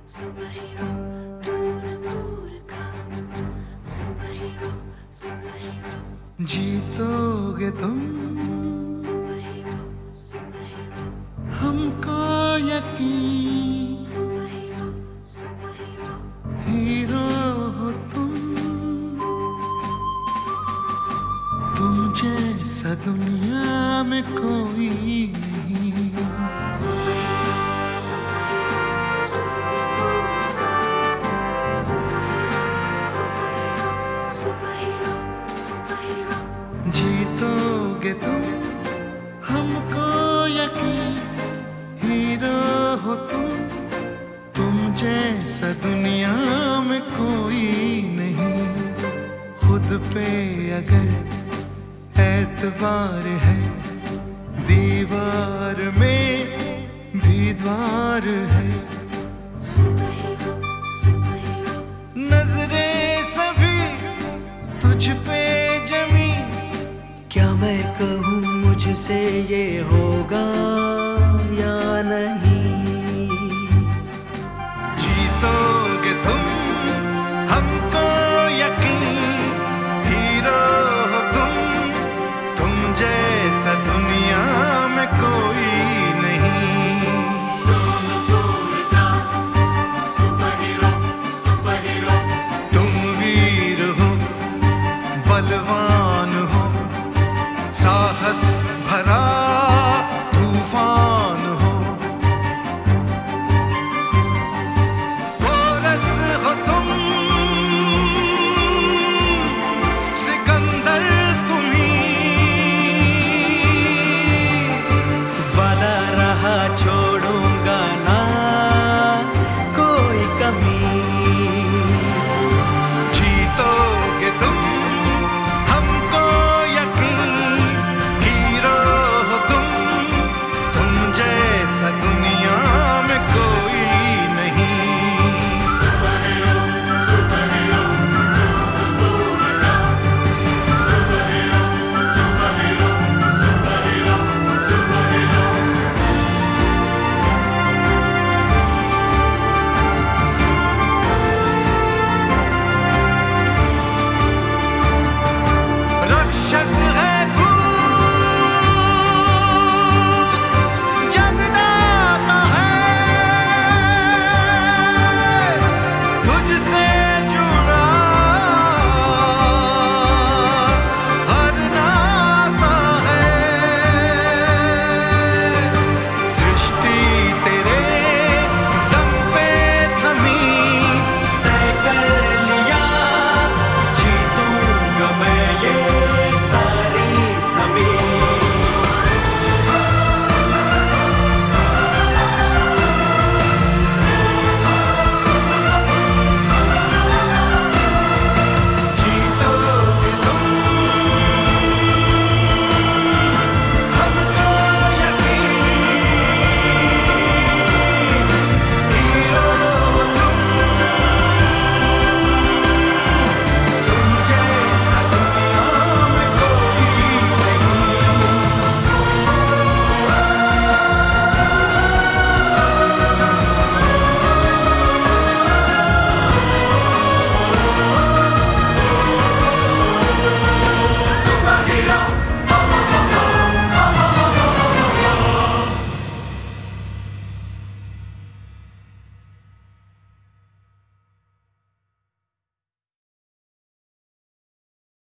Superhero, Nurpur का Superhero, Superhero, जीतोगे तुम Superhero, Superhero, हमको यकीन, Superhero, Superhero, हीरो हो तुम जैसा दुनिया में कोई नहीं। Superhero, Superhero, Superhero, Superhero, Superhero, जीतोगे तुम हमको यकीन, हीरो हो तुम जैसा दुनिया में कोई नहीं। खुद पे अगर एतबार है, दीवार में भी द्वार है। Superhero, Superhero, नजरें सभी तुझ पे जमी, क्या मैं कहूँ मुझसे ये होगा?